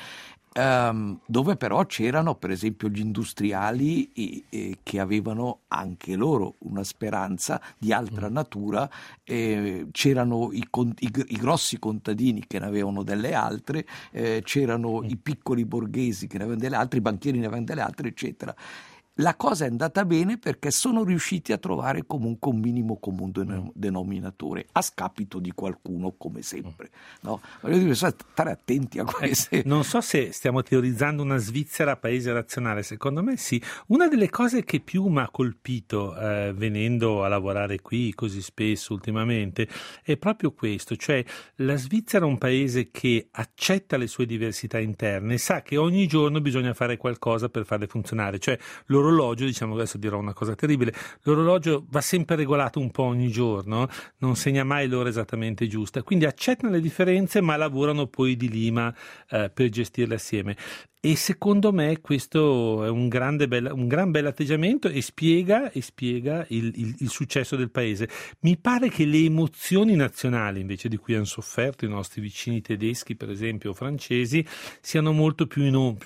S5: dove però c'erano per esempio gli industriali che avevano anche loro una speranza di altra natura, c'erano i grossi contadini che ne avevano delle altre, c'erano i piccoli borghesi che ne avevano delle altre, i banchieri ne avevano delle altre, eccetera. La cosa è andata bene perché sono riusciti a trovare comunque un minimo comune denominatore, a scapito di qualcuno, come sempre. No? Voglio dire, stare attenti a queste.
S4: Non so se stiamo teorizzando una Svizzera paese razionale, secondo me sì. Una delle cose che più mi ha colpito venendo a lavorare qui così spesso ultimamente è proprio questo, cioè la Svizzera è un paese che accetta le sue diversità interne e sa che ogni giorno bisogna fare qualcosa per farle funzionare, cioè l'orologio, diciamo, adesso dirò una cosa terribile, l'orologio va sempre regolato un po' ogni giorno, non segna mai l'ora esattamente giusta, quindi accettano le differenze ma lavorano poi di lima per gestirle assieme. E secondo me questo è un gran bel atteggiamento e spiega il successo del paese. Mi pare che le emozioni nazionali, invece, di cui hanno sofferto i nostri vicini tedeschi, per esempio, o francesi, siano molto più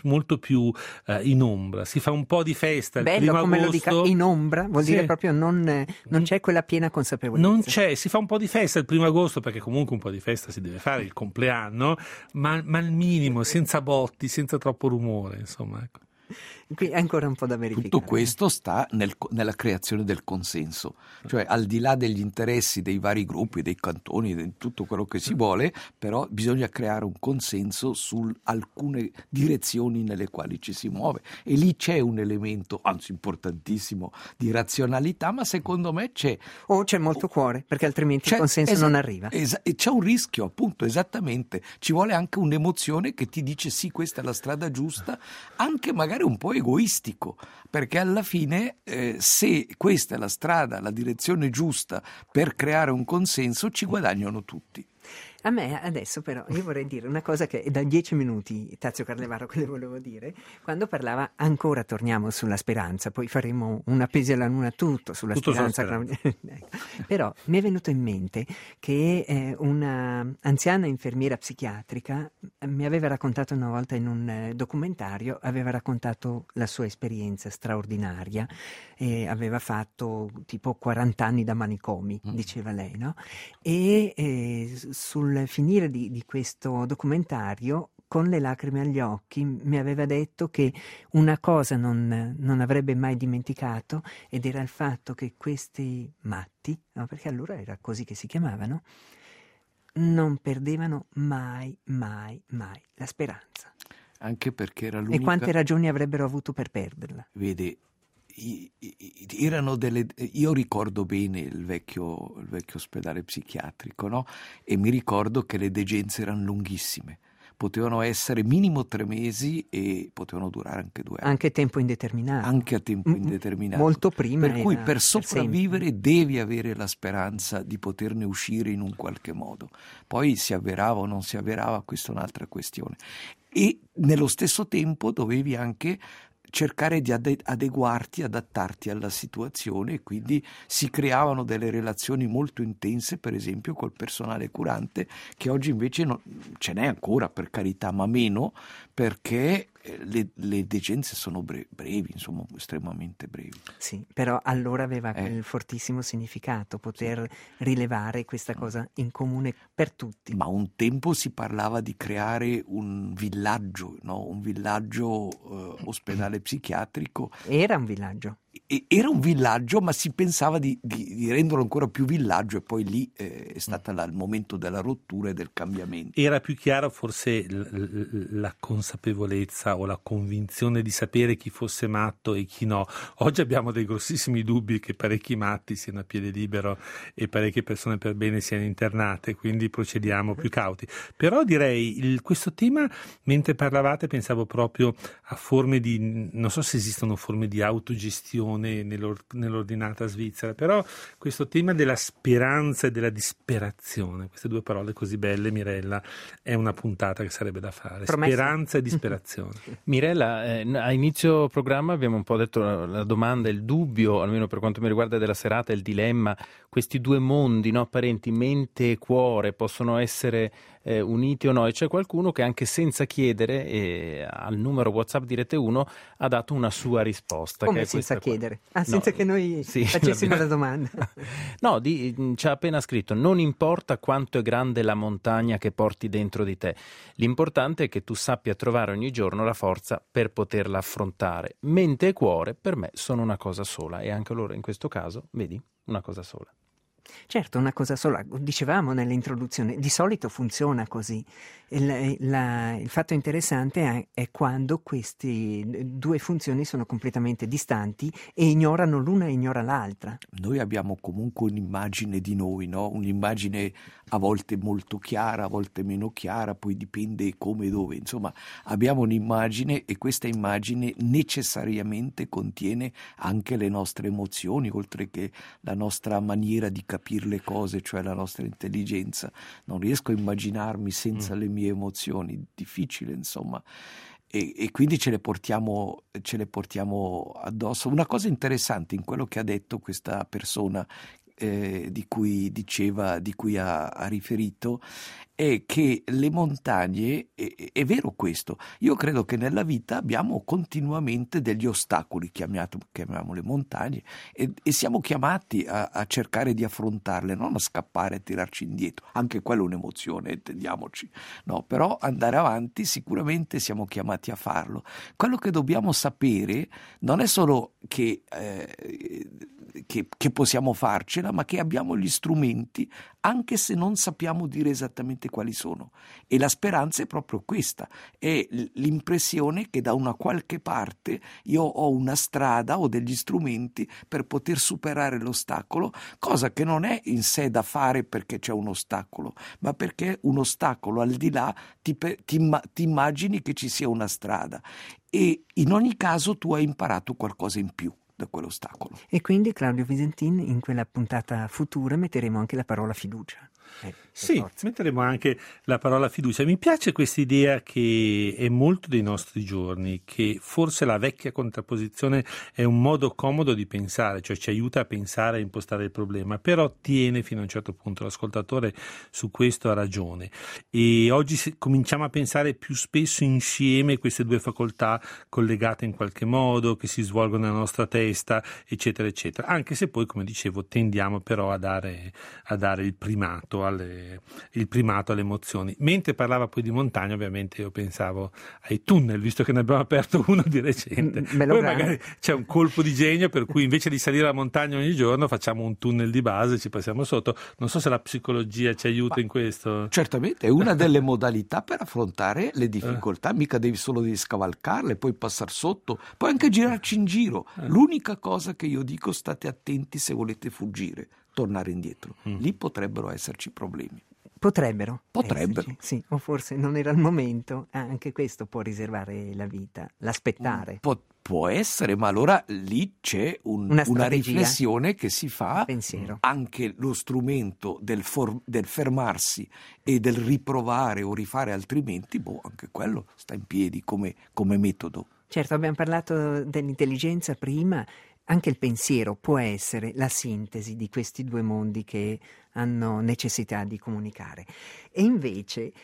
S4: in ombra. Si fa un po' di festa il
S2: bello
S4: 1°
S2: come
S4: agosto.
S2: lo dica, in ombra, vuol dire proprio non c'è quella piena consapevolezza.
S4: Non c'è, si fa un po' di festa il 1° agosto, perché comunque un po' di festa si deve fare, il compleanno, ma al minimo, senza botti, senza troppo rumore, insomma, ecco.
S2: Qui è ancora un po' da verificare.
S5: Tutto questo sta nella creazione del consenso, cioè al di là degli interessi dei vari gruppi, dei cantoni, di tutto quello che si vuole, però bisogna creare un consenso su alcune direzioni nelle quali ci si muove, e lì c'è un elemento, anzi importantissimo, di razionalità, ma secondo me c'è
S2: molto cuore, perché altrimenti il consenso non arriva.
S5: E c'è un rischio, appunto, esattamente, ci vuole anche un'emozione che ti dice sì, questa è la strada giusta, anche magari un po' egoistico, perché alla fine se questa è la strada, la direzione giusta per creare un consenso, ci guadagnano tutti.
S2: A me adesso però io vorrei dire una cosa che è da 10 minuti Tazio Carlevaro che le volevo dire, quando parlava, ancora torniamo sulla speranza, poi faremo una pesi alla luna tutto sulla speranza. Però mi è venuto in mente che una anziana infermiera psichiatrica mi aveva raccontato una volta in un documentario, aveva raccontato la sua esperienza straordinaria, aveva fatto tipo 40 anni da manicomi, diceva lei, no? E sul finire di questo documentario, con le lacrime agli occhi, mi aveva detto che una cosa non avrebbe mai dimenticato, ed era il fatto che questi matti, no, perché allora era così che si chiamavano, non perdevano mai la speranza.
S5: Anche perché era l'unica...
S2: E quante ragioni avrebbero avuto per perderla?
S5: Vede, erano io ricordo bene il vecchio ospedale psichiatrico, no? E mi ricordo che le degenze erano lunghissime, potevano essere minimo 3 mesi e potevano durare anche 2 anni.
S2: Anche tempo indeterminato.
S5: Anche a tempo indeterminato.
S2: Molto prima.
S5: Per cui per sopravvivere devi avere la speranza di poterne uscire in un qualche modo. Poi si avverava o non si avverava, questa è un'altra questione. E nello stesso tempo dovevi anche cercare di adeguarti, adattarti alla situazione, e quindi si creavano delle relazioni molto intense, per esempio col personale curante, che oggi invece ce n'è ancora, per carità, ma meno, perché le degenze sono brevi, insomma, estremamente brevi.
S2: Sì, però allora aveva quel fortissimo significato poter rilevare questa cosa in comune per tutti.
S5: Ma un tempo si parlava di creare un villaggio, no? Un villaggio ospedale psichiatrico.
S2: Era un villaggio.
S5: Era un villaggio, ma si pensava di renderlo ancora più villaggio, e poi lì è stato il momento della rottura e del cambiamento.
S4: Era più chiaro forse la consapevolezza o la convinzione di sapere chi fosse matto e chi no. Oggi abbiamo dei grossissimi dubbi che parecchi matti siano a piede libero e parecchie persone per bene siano internate, quindi procediamo più cauti. Però direi, questo tema, mentre parlavate, pensavo proprio a forme di, non so se esistono forme di autogestione nell'ordinata svizzera, però questo tema della speranza e della disperazione, queste 2 parole così belle, Mirella, è una puntata che sarebbe da fare.
S2: Promesso.
S4: Speranza e disperazione.
S3: Mirella, a inizio programma abbiamo un po' detto la domanda, il dubbio, almeno per quanto mi riguarda della serata, il dilemma, questi 2 mondi, no, apparenti, mente e cuore, possono essere uniti o no, e c'è qualcuno che anche senza chiedere al numero WhatsApp di Rete 1 ha dato una sua risposta.
S2: Come
S3: che è
S2: senza chiedere?
S3: No,
S2: senza che noi facessimo la domanda.
S3: No, ci ha appena scritto: non importa quanto è grande la montagna che porti dentro di te, l'importante è che tu sappia trovare ogni giorno la forza per poterla affrontare. Mente e cuore per me sono una cosa sola, e anche loro in questo caso, vedi, una cosa sola.
S2: Certo, una cosa sola, dicevamo nell'introduzione, di solito funziona così. Il fatto interessante è quando queste 2 funzioni sono completamente distanti e ignorano l'una e ignora l'altra.
S5: Noi abbiamo comunque un'immagine di noi, no? Un'immagine a volte molto chiara, a volte meno chiara, poi dipende come e dove. Insomma, abbiamo un'immagine, e questa immagine necessariamente contiene anche le nostre emozioni, oltre che la nostra maniera di capire le cose, cioè la nostra intelligenza. Non riesco a immaginarmi senza le mie emozioni, difficile, insomma. e quindi ce le portiamo addosso. Una cosa interessante in quello che ha detto questa persona di cui ha riferito è che le montagne, è vero questo, io credo che nella vita abbiamo continuamente degli ostacoli, chiamiamole montagne, e siamo chiamati a cercare di affrontarle, non a scappare, a tirarci indietro, anche quella è un'emozione, intendiamoci, no? Però andare avanti sicuramente siamo chiamati a farlo. Quello che dobbiamo sapere non è solo che possiamo farcela, ma che abbiamo gli strumenti, anche se non sappiamo dire esattamente quali sono. E la speranza è proprio questa, è l'impressione che da una qualche parte io ho una strada o degli strumenti per poter superare l'ostacolo, cosa che non è in sé da fare perché c'è un ostacolo, ma perché un ostacolo al di là ti immagini che ci sia una strada, e in ogni caso tu hai imparato qualcosa in più da quell'ostacolo.
S2: E quindi, Claudio Visentin, in quella puntata futura metteremo anche la parola fiducia.
S4: Sì,
S2: forza.
S4: metteremo anche la parola fiducia. Mi piace questa idea che è molto dei nostri giorni, che forse la vecchia contrapposizione è un modo comodo di pensare, cioè ci aiuta a pensare e impostare il problema, però tiene fino a un certo punto. L'ascoltatore su questo ha ragione, e oggi cominciamo a pensare più spesso insieme queste due facoltà collegate in qualche modo, che si svolgono nella nostra testa, eccetera eccetera, anche se poi, come dicevo, tendiamo però a dare il primato alle emozioni. Mentre parlava poi di montagna, ovviamente io pensavo ai tunnel, visto che ne abbiamo aperto uno di recente. Poi magari c'è un colpo di genio per cui invece di salire la montagna ogni giorno facciamo un tunnel di base, ci passiamo sotto. Non so se la psicologia ci aiuta in questo.
S5: Certamente è una delle modalità per affrontare le difficoltà, mica devi scavalcarle, poi passare sotto, puoi anche girarci in giro. L'unica cosa che io dico: state attenti se volete fuggire, tornare indietro, lì potrebbero esserci problemi.
S2: Potrebbero.
S5: Esserci,
S2: sì, o forse non era il momento. Anche questo può riservare la vita, l'aspettare.
S5: Può essere, ma allora lì c'è una riflessione che si fa,
S2: pensiero.
S5: Anche lo strumento del fermarsi e del riprovare o rifare altrimenti, anche quello sta in piedi come metodo.
S2: Certo, abbiamo parlato dell'intelligenza prima. Anche il pensiero può essere la sintesi di questi due mondi che hanno necessità di comunicare. E invece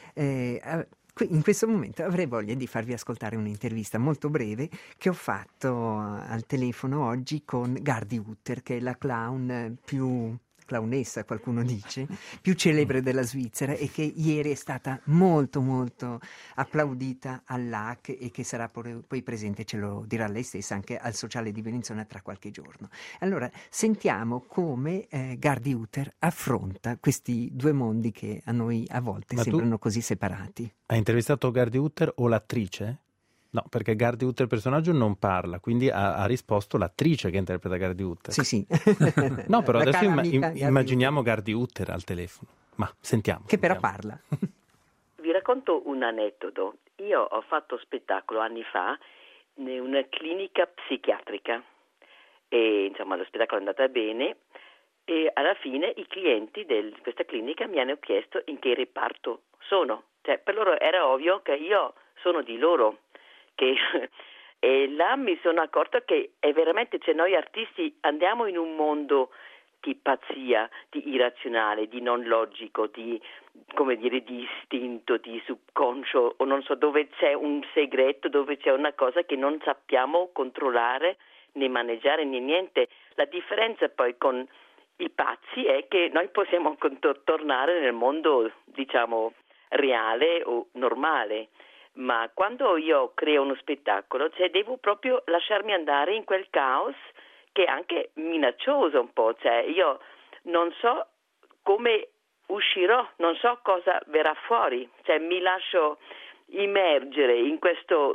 S2: in questo momento avrei voglia di farvi ascoltare un'intervista molto breve che ho fatto al telefono oggi con Gardi Utter, che è la clownessa, qualcuno dice, più celebre della Svizzera, e che ieri è stata molto molto applaudita all'AC e che sarà poi presente, ce lo dirà lei stessa, anche al Sociale di Bellinzona tra qualche giorno. Allora sentiamo come Gardi Utter affronta questi due mondi che a noi a volte sembrano così separati.
S3: Hai intervistato Gardi Utter o l'attrice? No, perché Gardi Utter, il personaggio, non parla, quindi ha risposto l'attrice che interpreta Gardi Utter.
S2: Sì.
S3: No, però adesso immaginiamo Gardi Utter al telefono. Ma sentiamo.
S2: Che però parla.
S8: Vi racconto un aneddoto. Io ho fatto spettacolo anni fa in una clinica psichiatrica e insomma lo spettacolo è andata bene, e alla fine i clienti di questa clinica mi hanno chiesto in che reparto sono. Cioè, per loro era ovvio che io sono di loro. E là mi sono accorta che è veramente, noi artisti andiamo in un mondo di pazzia, di irrazionale, di non logico, di istinto, di subconscio, o non so, dove c'è un segreto, dove c'è una cosa che non sappiamo controllare né maneggiare né niente. La differenza poi con i pazzi è che noi possiamo tornare nel mondo, diciamo, reale o normale. Ma quando io creo uno spettacolo, devo proprio lasciarmi andare in quel caos che è anche minaccioso un po', io non so come uscirò, non so cosa verrà fuori, mi lascio immergere in questo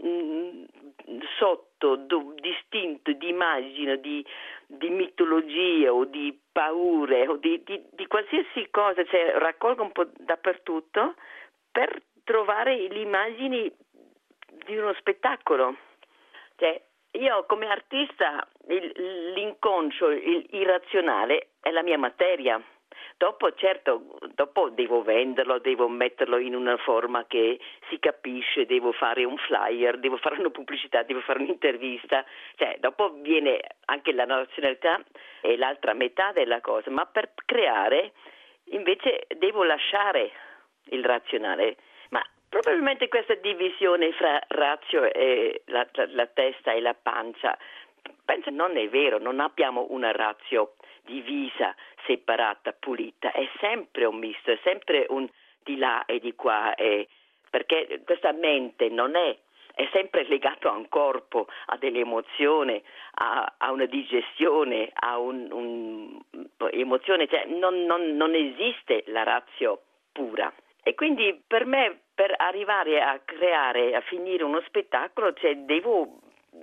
S8: distinto di immagine, di mitologia o di paure o di qualsiasi cosa, raccolgo un po' dappertutto per trovare le immagini di uno spettacolo. Io come artista l'inconscio, il irrazionale è la mia materia, Dopo, certo, devo venderlo, devo metterlo in una forma che si capisce, devo fare un flyer, devo fare una pubblicità, devo fare un'intervista, cioè dopo viene anche la razionalità e l'altra metà della cosa, ma per creare invece devo lasciare il razionale. Ma probabilmente questa divisione fra razio e la testa e la pancia, penso non è vero, non abbiamo una razio divisa, separata, pulita, è sempre un misto, è sempre un di là e di qua, perché questa mente non è sempre legato a un corpo, a delle emozioni, a una digestione, a un'emozione, cioè non esiste la razio pura. E quindi per me, per arrivare a creare, a finire uno spettacolo, devo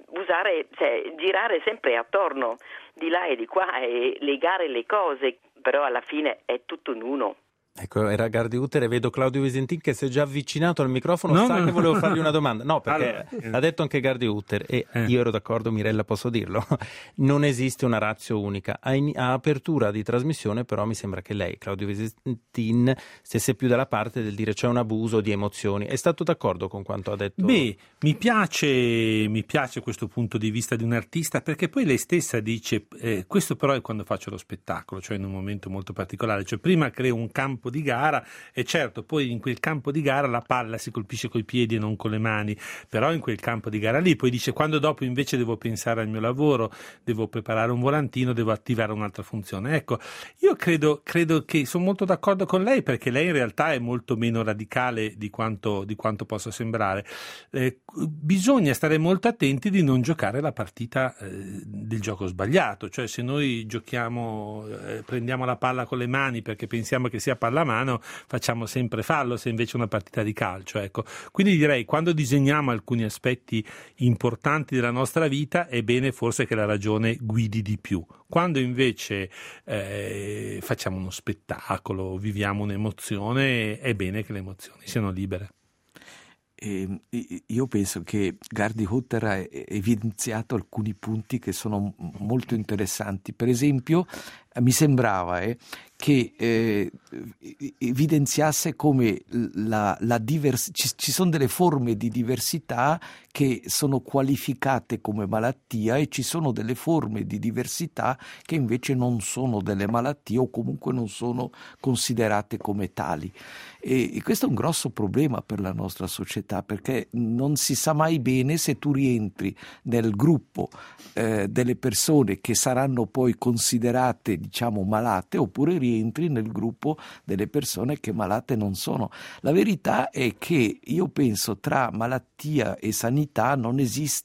S8: girare sempre attorno di là e di qua e legare le cose, però alla fine è tutto in uno.
S3: Ecco, era Gardi-Utter e vedo Claudio Visentin che si è già avvicinato al microfono, che volevo fargli una domanda. No, perché l'ha detto anche Gardi-Utter e io ero d'accordo, Mirella, posso dirlo. Non esiste una ratio unica. A apertura di trasmissione però mi sembra che lei, Claudio Visentin, stesse più dalla parte del dire c'è un abuso di emozioni. È stato d'accordo con quanto ha detto?
S4: Beh, mi piace questo punto di vista di un artista, perché poi lei stessa dice questo però è quando faccio lo spettacolo, cioè in un momento molto particolare, cioè prima creo un campo di gara e certo poi in quel campo di gara la palla si colpisce coi piedi e non con le mani, però in quel campo di gara lì poi dice quando dopo invece devo pensare al mio lavoro, devo preparare un volantino, devo attivare un'altra funzione. Ecco, io credo che sono molto d'accordo con lei, perché lei in realtà è molto meno radicale di quanto possa sembrare. Bisogna stare molto attenti di non giocare la partita del gioco sbagliato, cioè se noi giochiamo prendiamo la palla con le mani perché pensiamo che sia pallamano, facciamo sempre fallo se invece è una partita di calcio, ecco. Quindi direi, quando disegniamo alcuni aspetti importanti della nostra vita è bene forse che la ragione guidi di più. Quando invece facciamo uno spettacolo, viviamo un'emozione, è bene che le emozioni siano libere.
S5: Io penso che Gardi-Utter ha evidenziato alcuni punti che sono molto interessanti. Per esempio, mi sembrava che evidenziasse come ci sono delle forme di diversità che sono qualificate come malattia e ci sono delle forme di diversità che invece non sono delle malattie o comunque non sono considerate come tali. E questo è un grosso problema per la nostra società, perché non si sa mai bene se tu rientri nel gruppo delle persone che saranno poi considerate, diciamo, malate, oppure rientri nel gruppo delle persone che malate non sono. La verità è che io penso tra malattia e sanità non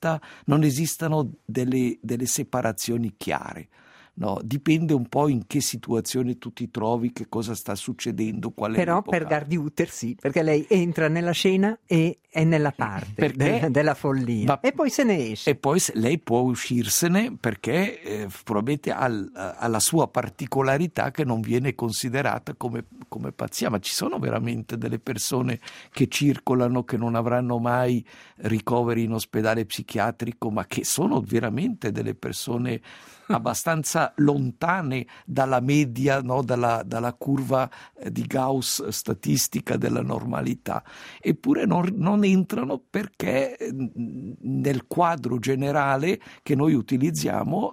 S5: esistano delle separazioni chiare. No, dipende un po' in che situazione tu ti trovi, che cosa sta succedendo, qual è
S2: Però
S5: l'epoca.
S2: Per Gardi-Utter sì, perché lei entra nella scena e è nella parte della follia e poi se ne esce.
S5: E poi lei può uscirsene perché probabilmente ha la sua particolarità che non viene considerata come pazzia, ma ci sono veramente delle persone che circolano, che non avranno mai ricoveri in ospedale psichiatrico, ma che sono veramente delle persone abbastanza lontane dalla media, no? dalla curva di Gauss statistica della normalità, eppure non entrano perché nel quadro generale che noi utilizziamo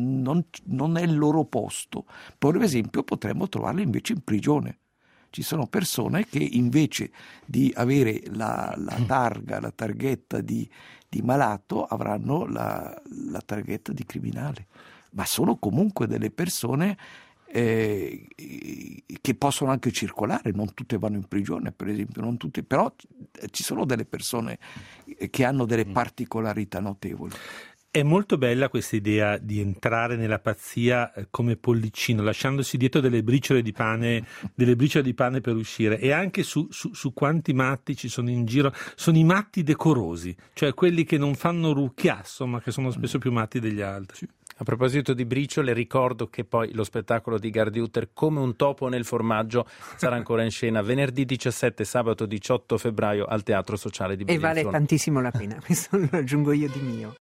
S5: non è il loro posto. Per esempio potremmo trovarli invece in prigione. Ci sono persone che invece di avere la targhetta di malato avranno la targhetta di criminale, ma sono comunque delle persone che possono anche circolare, non tutte vanno in prigione, per esempio, non tutte, però ci sono delle persone che hanno delle particolarità notevoli.
S4: È molto bella questa idea di entrare nella pazzia come pollicino, lasciandosi dietro delle briciole di pane per uscire, e anche su quanti matti ci sono in giro. Sono i matti decorosi, cioè quelli che non fanno rucchiasso, ma che sono spesso più matti degli altri.
S3: A proposito di briciole, ricordo che poi lo spettacolo di Gardi-Utter, Come un topo nel formaggio, sarà ancora in scena venerdì 17 e sabato 18 febbraio al Teatro Sociale di Bellinzona.
S2: E vale tantissimo la pena, questo lo aggiungo io di mio.